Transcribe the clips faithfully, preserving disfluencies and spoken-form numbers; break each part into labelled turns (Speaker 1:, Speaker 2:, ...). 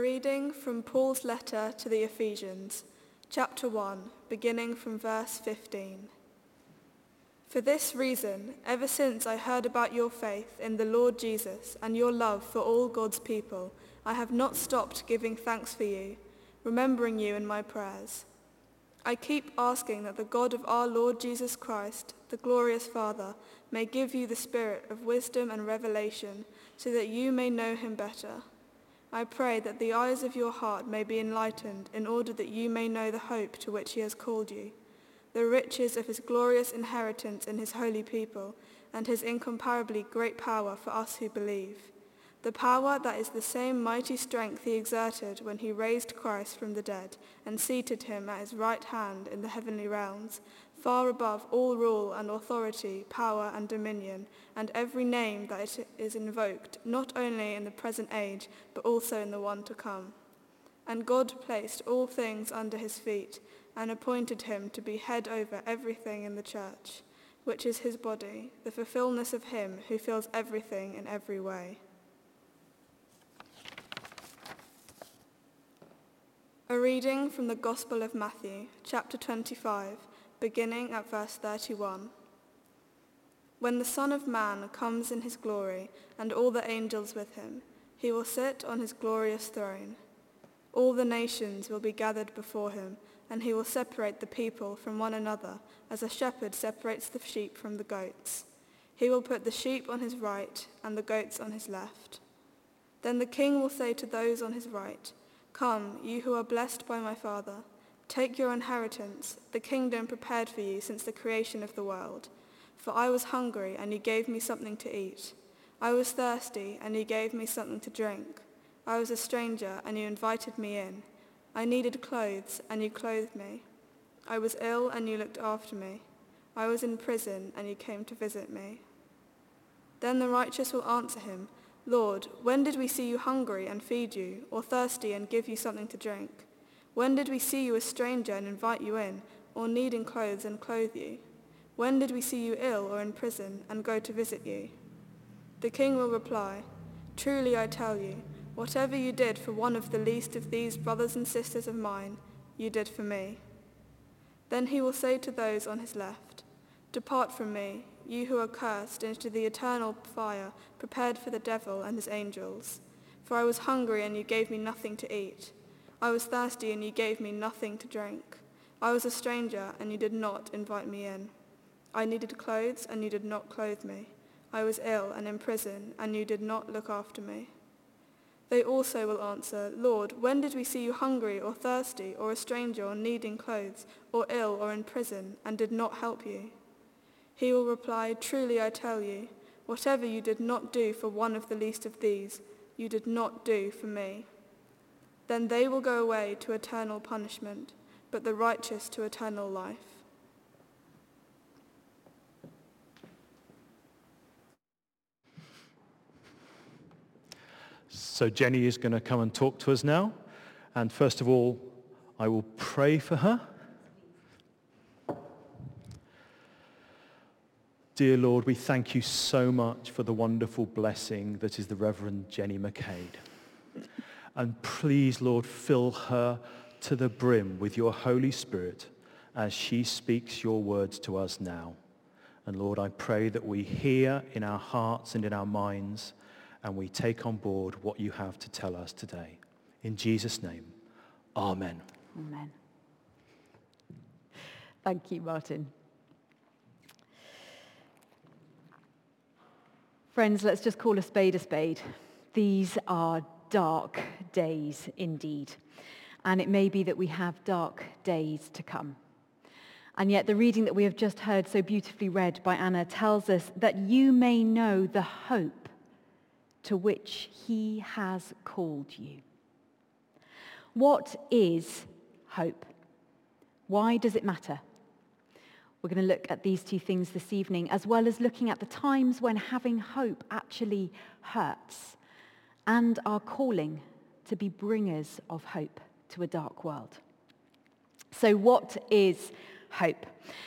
Speaker 1: reading from Paul's letter to the Ephesians, chapter one, beginning from verse fifteen. For this reason, ever since I heard about your faith in the Lord Jesus and your love for all God's people, I have not stopped giving thanks for you, remembering you in my prayers. I keep asking that the God of our Lord Jesus Christ, the glorious Father, may give you the spirit of wisdom and revelation so that you may know him better. I pray that the eyes of your heart may be enlightened in order that you may know the hope to which he has called you, the riches of his glorious inheritance in his holy people, and his incomparably great power for us who believe. The power that is the same mighty strength he exerted when he raised Christ from the dead and seated him at his right hand in the heavenly realms, far above all rule and authority, power and dominion, and every name that is invoked, not only in the present age, but also in the one to come. And God placed all things under his feet, and appointed him to be head over everything in the church, which is his body, the fulfillment of him who fills everything in every way. A reading from the Gospel of Matthew, chapter twenty-five, beginning at verse thirty-one. When the Son of Man comes in his glory, and all the angels with him, he will sit on his glorious throne. All the nations will be gathered before him, and he will separate the people from one another, as a shepherd separates the sheep from the goats. He will put the sheep on his right, and the goats on his left. Then the king will say to those on his right, "Come, you who are blessed by my Father, take your inheritance, the kingdom prepared for you since the creation of the world. For I was hungry, and you gave me something to eat. I was thirsty, and you gave me something to drink. I was a stranger, and you invited me in. I needed clothes, and you clothed me. I was ill, and you looked after me. I was in prison, and you came to visit me." Then the righteous will answer him, "Lord, when did we see you hungry and feed you, or thirsty and give you something to drink? When did we see you a stranger and invite you in, or needing clothes and clothe you? When did we see you ill or in prison and go to visit you?" The king will reply, "Truly I tell you, whatever you did for one of the least of these brothers and sisters of mine, you did for me." Then he will say to those on his left, "Depart from me, you who are cursed, into the eternal fire prepared for the devil and his angels. For I was hungry, and you gave me nothing to eat. I was thirsty, and you gave me nothing to drink. I was a stranger, and you did not invite me in. I needed clothes, and you did not clothe me. I was ill and in prison, and you did not look after me." They also will answer, "Lord, when did we see you hungry or thirsty, or a stranger or needing clothes, or ill or in prison, and did not help you?" He will reply, "Truly I tell you, whatever you did not do for one of the least of these, you did not do for me." Then they will go away to eternal punishment, but the righteous to eternal life.
Speaker 2: So Jenny is going to come and talk to us now. And first of all, I will pray for her. Dear Lord, we thank you so much for the wonderful blessing that is the Reverend Jenny McCade. And please, Lord, fill her to the brim with your Holy Spirit as she speaks your words to us now. And Lord, I pray that we hear in our hearts and in our minds, and we take on board what you have to tell us today. In Jesus' name, amen.
Speaker 3: Amen. Thank you, Martin. Friends, let's just call a spade a spade. These are dark days indeed. And it may be that we have dark days to come. And yet the reading that we have just heard so beautifully read by Anna tells us that you may know the hope to which he has called you. What is hope? Why does it matter? We're going to look at these two things this evening, as well as looking at the times when having hope actually hurts, and our calling to be bringers of hope to a dark world. So what is hope?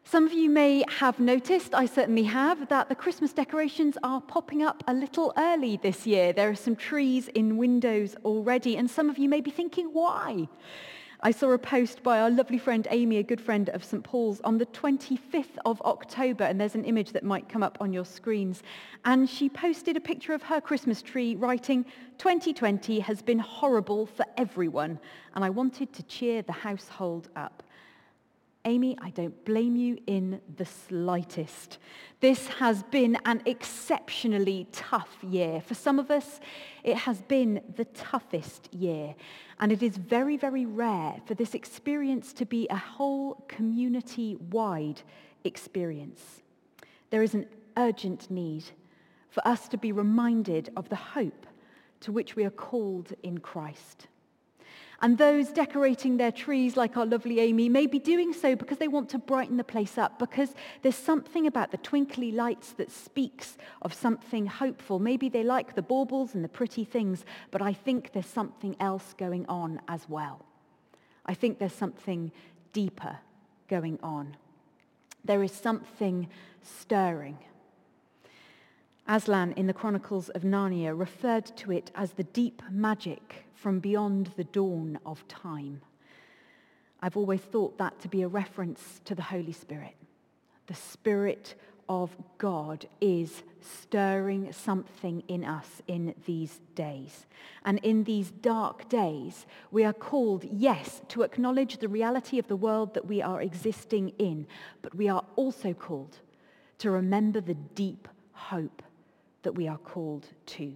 Speaker 3: Some of you may have noticed, I certainly have, that the Christmas decorations are popping up a little early this year. There are some trees in windows already, and some of you may be thinking, why? I saw a post by our lovely friend Amy, a good friend of Saint Paul's, on the twenty-fifth of October, and there's an image that might come up on your screens. And she posted a picture of her Christmas tree writing, twenty twenty has been horrible for everyone, and I wanted to cheer the household up. Amy, I don't blame you in the slightest. This has been an exceptionally tough year. For some of us, it has been the toughest year. And it is very, very rare for this experience to be a whole community-wide experience. There is an urgent need for us to be reminded of the hope to which we are called in Christ. And those decorating their trees, like our lovely Amy, may be doing so because they want to brighten the place up, because there's something about the twinkly lights that speaks of something hopeful. Maybe they like the baubles and the pretty things, but I think there's something else going on as well. I think there's something deeper going on. There is something stirring. Aslan in the Chronicles of Narnia referred to it as the deep magic from beyond the dawn of time. I've always thought that to be a reference to the Holy Spirit. The Spirit of God is stirring something in us in these days. And in these dark days, we are called, yes, to acknowledge the reality of the world that we are existing in, but we are also called to remember the deep hope that we are called to.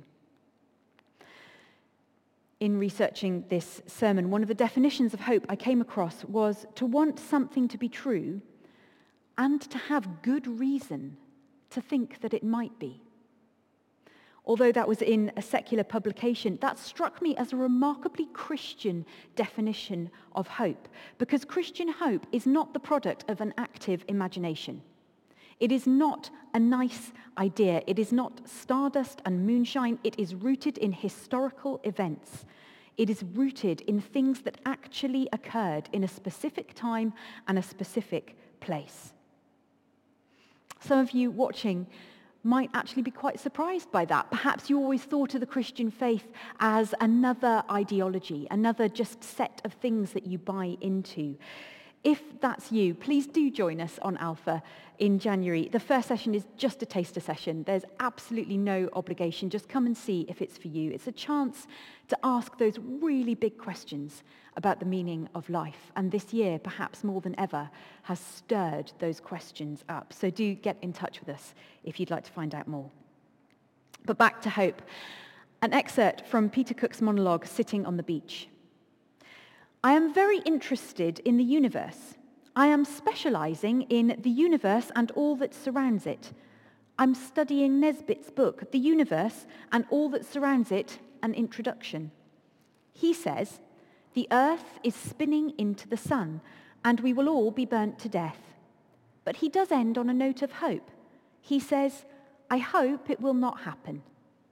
Speaker 3: In researching this sermon, one of the definitions of hope I came across was to want something to be true and to have good reason to think that it might be. Although that was in a secular publication, that struck me as a remarkably Christian definition of hope, because Christian hope is not the product of an active imagination. It is not a nice idea. It is not stardust and moonshine. It is rooted in historical events. It is rooted in things that actually occurred in a specific time and a specific place. Some of you watching might actually be quite surprised by that. Perhaps you always thought of the Christian faith as another ideology, another just set of things that you buy into. If that's you, please do join us on Alpha in January. The first session is just a taster session. There's absolutely no obligation. Just come and see if it's for you. It's a chance to ask those really big questions about the meaning of life. And this year, perhaps more than ever, has stirred those questions up. So do get in touch with us if you'd like to find out more. But back to hope. An excerpt from Peter Cook's monologue, Sitting on the Beach. I am very interested in the universe. I am specializing in the universe and all that surrounds it. I'm studying Nesbitt's book, The Universe and All That Surrounds It, an Introduction. He says, the earth is spinning into the sun, and we will all be burnt to death. But he does end on a note of hope. He says, I hope it will not happen.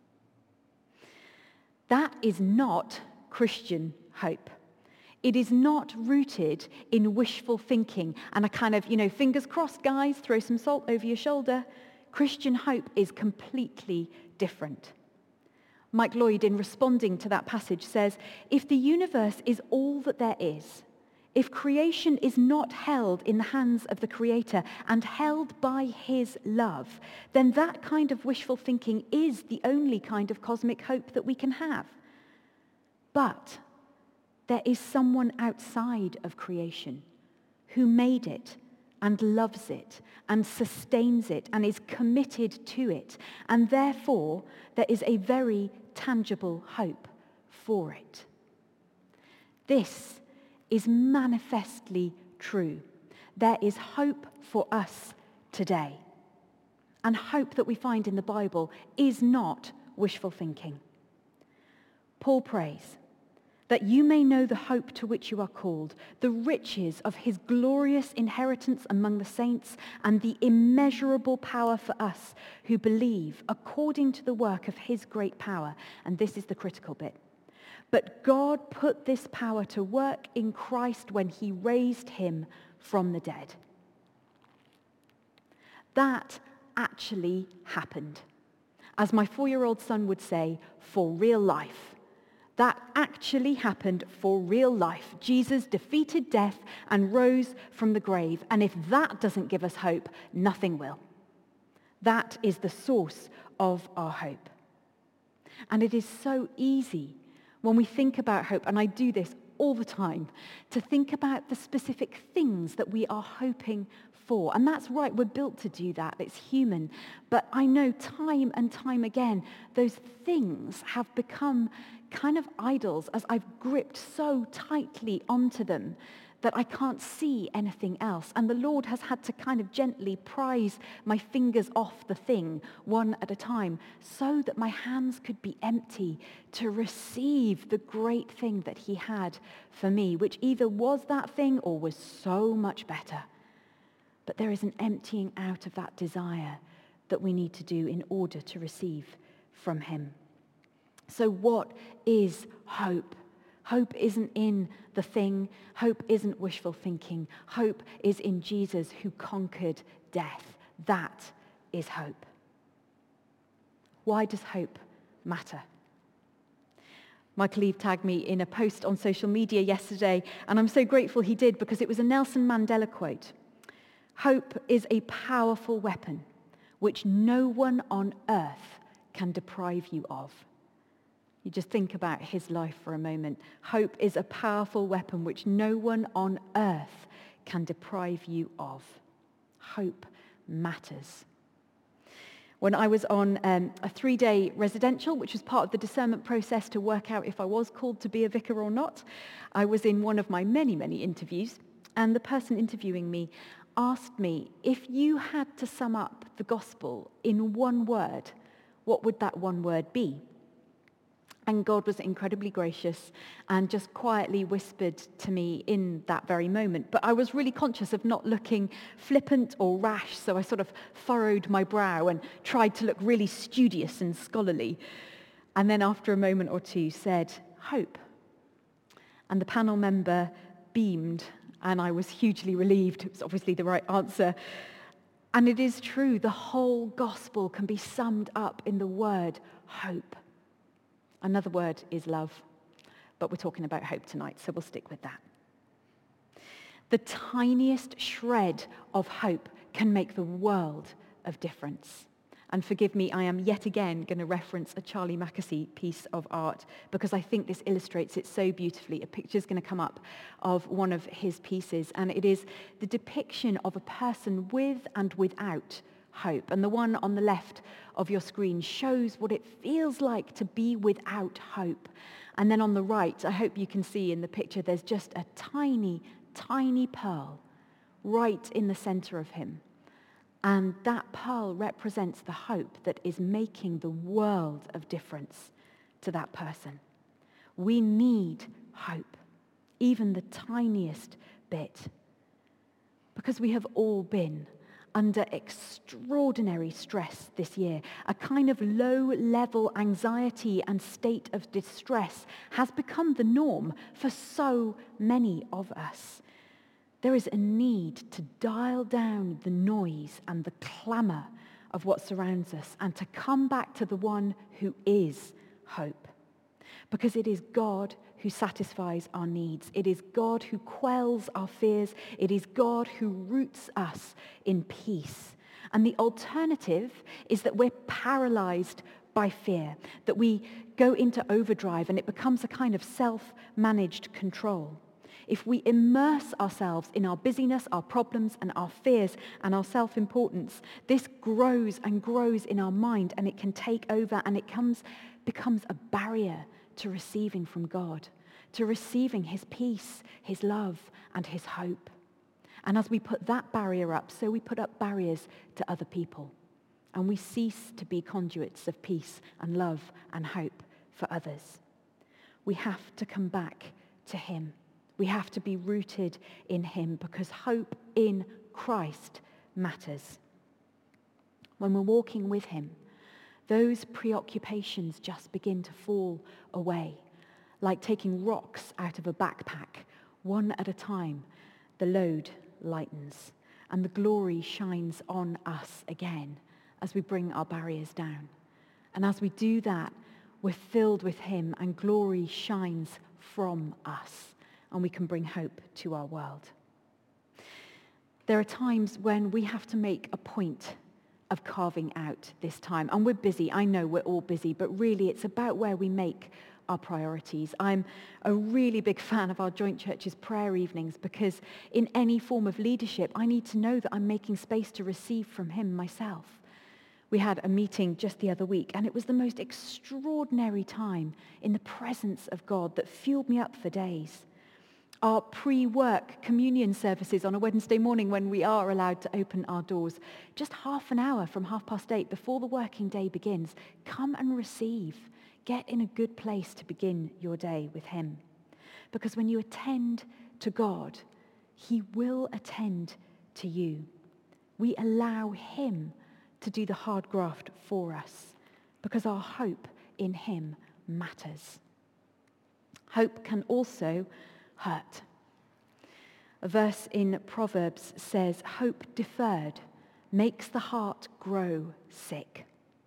Speaker 3: That is not Christian hope. It is not rooted in wishful thinking and a kind of, you know, fingers crossed, guys, throw some salt over your shoulder. Christian hope is completely different. Mike Lloyd, in responding to that passage, says, if the universe is all that there is, if creation is not held in the hands of the Creator and held by his love, then that kind of wishful thinking is the only kind of cosmic hope that we can have. But there is someone outside of creation who made it and loves it and sustains it and is committed to it. And therefore, there is a very tangible hope for it. This is manifestly true. There is hope for us today. And hope that we find in the Bible is not wishful thinking. Paul prays, that you may know the hope to which you are called, the riches of his glorious inheritance among the saints, and the immeasurable power for us who believe according to the work of his great power. And this is the critical bit. But God put this power to work in Christ when he raised him from the dead. That actually happened. As my four-year-old son would say, for real life. That actually happened for real life. Jesus defeated death and rose from the grave. And if that doesn't give us hope, nothing will. That is the source of our hope. And it is so easy when we think about hope, and I do this all the time, to think about the specific things that we are hoping for. And that's right, we're built to do that. It's human. But I know time and time again, those things have become kind of idols as I've gripped so tightly onto them that I can't see anything else. And the Lord has had to kind of gently prise my fingers off the thing one at a time so that my hands could be empty to receive the great thing that he had for me, which either was that thing or was so much better. But there is an emptying out of that desire that we need to do in order to receive from him. So what is hope? Hope isn't in the thing. Hope isn't wishful thinking. Hope is in Jesus who conquered death. That is hope. Why does hope matter? Michael Eve tagged me in a post on social media yesterday, and I'm so grateful he did because it was a Nelson Mandela quote. Hope is a powerful weapon which no one on earth can deprive you of. You just think about his life for a moment. Hope is a powerful weapon which no one on earth can deprive you of. Hope matters. When I was on um, a three-day residential, which was part of the discernment process to work out if I was called to be a vicar or not, I was in one of my many, many interviews, and the person interviewing me asked me, if you had to sum up the gospel in one word, what would that one word be? And God was incredibly gracious and just quietly whispered to me in that very moment. But I was really conscious of not looking flippant or rash, so I sort of furrowed my brow and tried to look really studious and scholarly. And then after a moment or two said, hope. And the panel member beamed, and I was hugely relieved. It was obviously the right answer. And it is true, the whole gospel can be summed up in the word hope. Another word is love, but we're talking about hope tonight, so we'll stick with that. The tiniest shred of hope can make the world of difference. And forgive me, I am yet again going to reference a Charlie Mackesy piece of art because I think this illustrates it so beautifully. A picture is going to come up of one of his pieces, and it is the depiction of a person with and without hope. And the one on the left of your screen shows what it feels like to be without hope. And then on the right, I hope you can see in the picture, there's just a tiny, tiny pearl right in the center of him. And that pearl represents the hope that is making the world of difference to that person. We need hope, even the tiniest bit, because we have all been under extraordinary stress this year. A kind of low-level anxiety and state of distress has become the norm for so many of us. There is a need to dial down the noise and the clamor of what surrounds us and to come back to the one who is hope. Because it is God who satisfies our needs. It is God who quells our fears. It is God who roots us in peace. And the alternative is that we're paralyzed by fear, that we go into overdrive and it becomes a kind of self-managed control. If we immerse ourselves in our busyness, our problems, and our fears, and our self-importance, this grows and grows in our mind, and it can take over, and it comes, becomes a barrier to receiving from God, to receiving his peace, his love, and his hope. And as we put that barrier up, so we put up barriers to other people, and we cease to be conduits of peace and love and hope for others. We have to come back to him. We have to be rooted in him because hope in Christ matters. When we're walking with him, those preoccupations just begin to fall away, like taking rocks out of a backpack. One at a time, the load lightens. and the glory shines on us again as we bring our barriers down. And as we do that, we're filled with him and glory shines from us and we can bring hope to our world. There are times when we have to make a point of carving out this time. And we're busy. I know we're all busy, but really it's about where we make our priorities. I'm a really big fan of our Joint Church's prayer evenings because in any form of leadership, I need to know that I'm making space to receive from him myself. We had a meeting just the other week, and it was the most extraordinary time in the presence of God that fueled me up for days. Our pre-work communion services on a Wednesday morning when we are allowed to open our doors, just half an hour from half past eight before the working day begins. Come and receive. Get in a good place to begin your day with him. Because when you attend to God, he will attend to you. We allow him to do the hard graft for us because our hope in him matters. Hope can also hurt. A verse in Proverbs says, hope deferred makes the heart grow sick.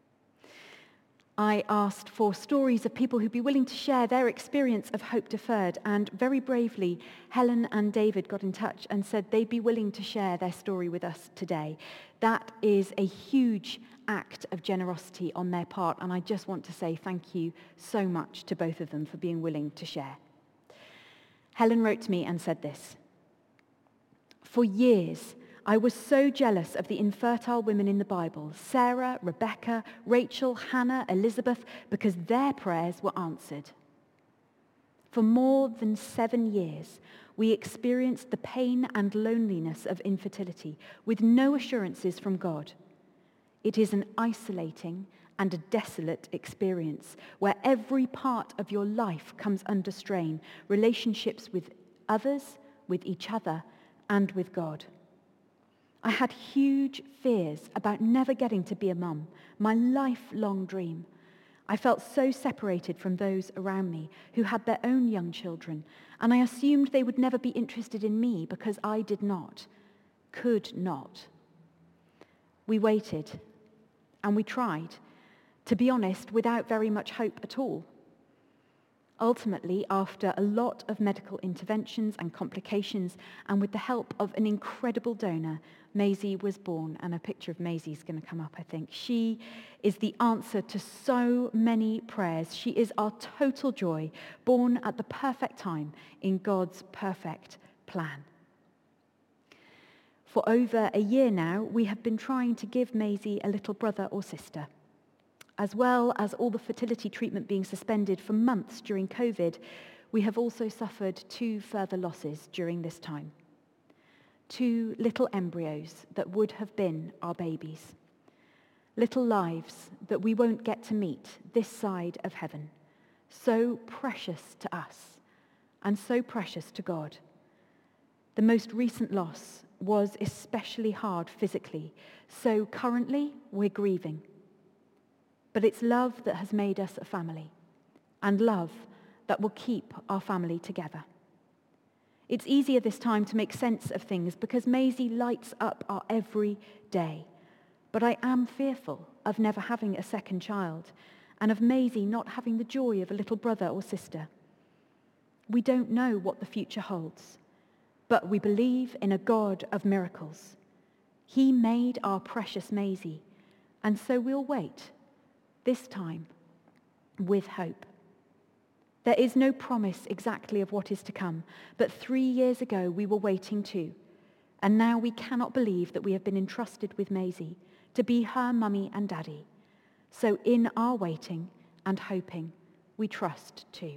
Speaker 3: I asked for stories of people who'd be willing to share their experience of hope deferred, and very bravely, Helen and David got in touch and said they'd be willing to share their story with us today. That is a huge act of generosity on their part, and I just want to say thank you so much to both of them for being willing to share. Helen wrote to me and said this: for years, I was so jealous of the infertile women in the Bible, Sarah, Rebecca, Rachel, Hannah, Elizabeth, because their prayers were answered. For more than seven years, we experienced the pain and loneliness of infertility with no assurances from God. It is an isolating and a desolate experience where every part of your life comes under strain, relationships with others, with each other, and with God. I had huge fears about never getting to be a mum, my lifelong dream. I felt so separated from those around me who had their own young children, and I assumed they would never be interested in me because I did not, could not. We waited, and we tried, to be honest, without very much hope at all. Ultimately, after a lot of medical interventions and complications, and with the help of an incredible donor, Maisie was born, and a picture of Maisie is going to come up, I think. She is the answer to so many prayers. She is our total joy, born at the perfect time in God's perfect plan. For over a year now, we have been trying to give Maisie a little brother or sister. As well as all the fertility treatment being suspended for months during COVID, we have also suffered two further losses during this time. Two little embryos that would have been our babies. Little lives that we won't get to meet this side of heaven. So precious to us and so precious to God. The most recent loss was especially hard physically, so currently we're grieving. But it's love that has made us a family, and love that will keep our family together. It's easier this time to make sense of things because Maisie lights up our every day. But I am fearful of never having a second child, and of Maisie not having the joy of a little brother or sister. We don't know what the future holds, but we believe in a God of miracles. He made our precious Maisie, and so we'll wait. This time, with hope. There is no promise exactly of what is to come, but three years ago we were waiting too, and now we cannot believe that we have been entrusted with Maisie to be her mummy and daddy. So in our waiting and hoping, we trust too.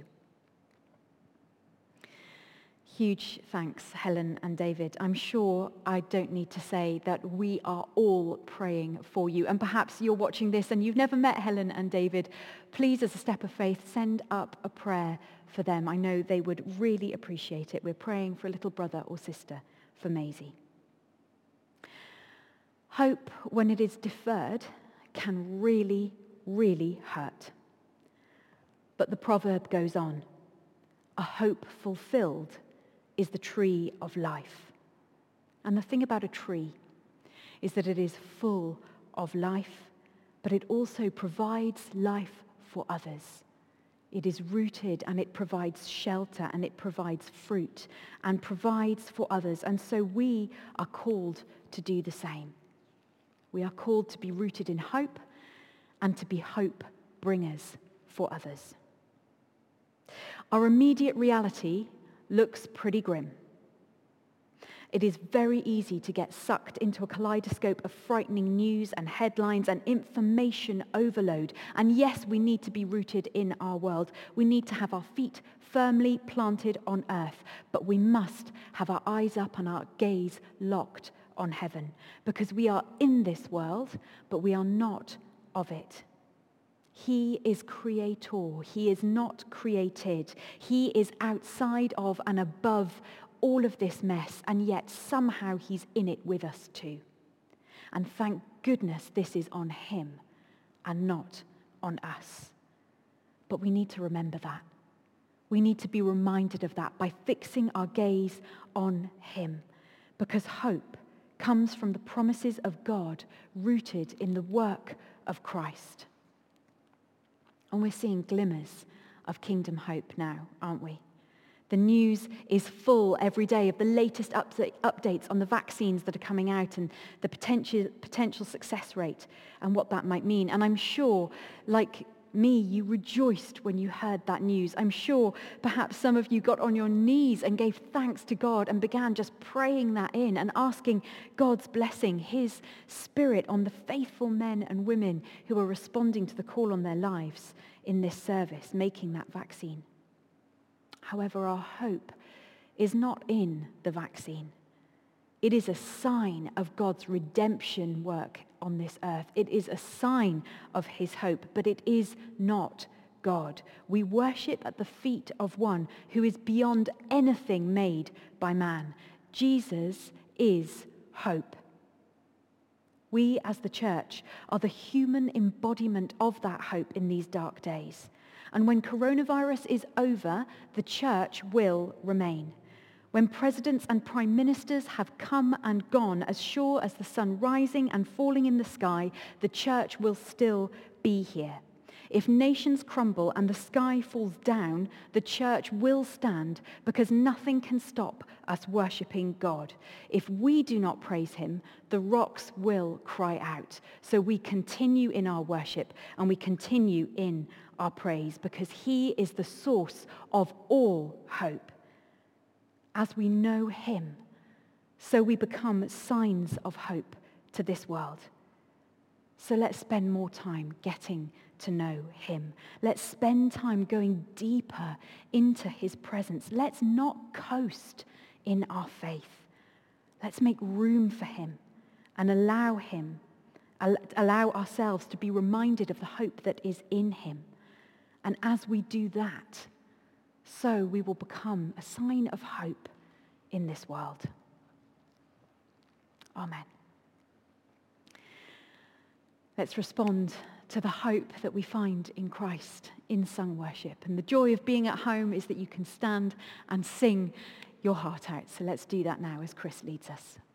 Speaker 3: Huge thanks, Helen and David. I'm sure I don't need to say that we are all praying for you. And perhaps you're watching this and you've never met Helen and David. Please, as a step of faith, send up a prayer for them. I know they would really appreciate it. We're praying for a little brother or sister for Maisie. Hope, when it is deferred, can really, really hurt. But the proverb goes on. A hope fulfilled is the tree of life. And the thing about a tree is that it is full of life, but it also provides life for others. It is rooted and it provides shelter and it provides fruit and provides for others. And so we are called to do the same. We are called to be rooted in hope and to be hope bringers for others. Our immediate reality looks pretty grim. It is very easy to get sucked into a kaleidoscope of frightening news and headlines and information overload. And yes, we need to be rooted in our world. We need to have our feet firmly planted on earth, but we must have our eyes up and our gaze locked on heaven, because we are in this world, but we are not of it. He is creator. He is not created. He is outside of and above all of this mess, and yet somehow he's in it with us too. And thank goodness this is on him and not on us. But we need to remember that. We need to be reminded of that by fixing our gaze on him, because hope comes from the promises of God rooted in the work of Christ. And we're seeing glimmers of kingdom hope now, aren't we? The news is full every day of the latest updates on the vaccines that are coming out and the potential potential success rate and what that might mean. And I'm sure, like me, you rejoiced when you heard that news. I'm sure perhaps some of you got on your knees and gave thanks to God and began just praying that in and asking God's blessing, his spirit on the faithful men and women who are responding to the call on their lives in this service, making that vaccine. However, our hope is not in the vaccine. It is a sign of God's redemption work on this earth. It is a sign of his hope, but it is not God. We worship at the feet of one who is beyond anything made by man. Jesus is hope. We as the church are the human embodiment of that hope in these dark days. And when coronavirus is over, the church will remain. When presidents and prime ministers have come and gone, as sure as the sun rising and falling in the sky, the church will still be here. If nations crumble and the sky falls down, the church will stand, because nothing can stop us worshipping God. If we do not praise him, the rocks will cry out. So we continue in our worship and we continue in our praise, because he is the source of all hope. As we know him, so we become signs of hope to this world. So let's spend more time getting to know him. Let's spend time going deeper into his presence. Let's not coast in our faith. Let's make room for him and allow him, allow ourselves to be reminded of the hope that is in him. And as we do that, so we will become a sign of hope in this world. Amen. Let's respond to the hope that we find in Christ in sung worship. And the joy of being at home is that you can stand and sing your heart out. So let's do that now as Chris leads us.